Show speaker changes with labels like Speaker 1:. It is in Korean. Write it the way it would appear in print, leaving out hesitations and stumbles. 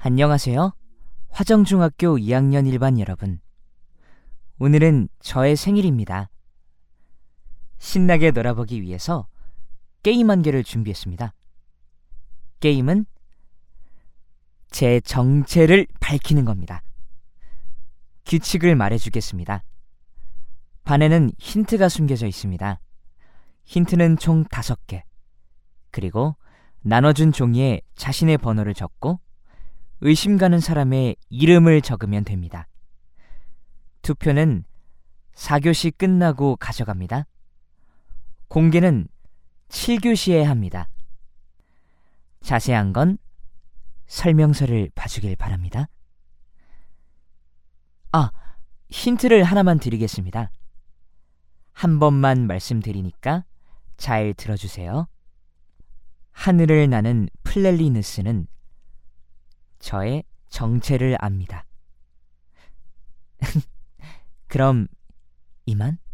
Speaker 1: 안녕하세요. 화정중학교 2학년 1반 여러분. 오늘은 저의 생일입니다. 신나게 놀아보기 위해서 게임 한 개를 준비했습니다. 게임은 제 정체를 밝히는 겁니다. 규칙을 말해주겠습니다. 반에는 힌트가 숨겨져 있습니다. 힌트는 총 5개. 그리고 나눠준 종이에 자신의 번호를 적고 의심 가는 사람의 이름을 적으면 됩니다. 투표는 4교시 끝나고 가져갑니다. 공개는 7교시에 합니다. 자세한 건 설명서를 봐주길 바랍니다. 힌트를 하나만 드리겠습니다. 한 번만 말씀드리니까 잘 들어주세요. 하늘을 나는 플렐리누스는 저의 정체를 압니다. 그럼 이만?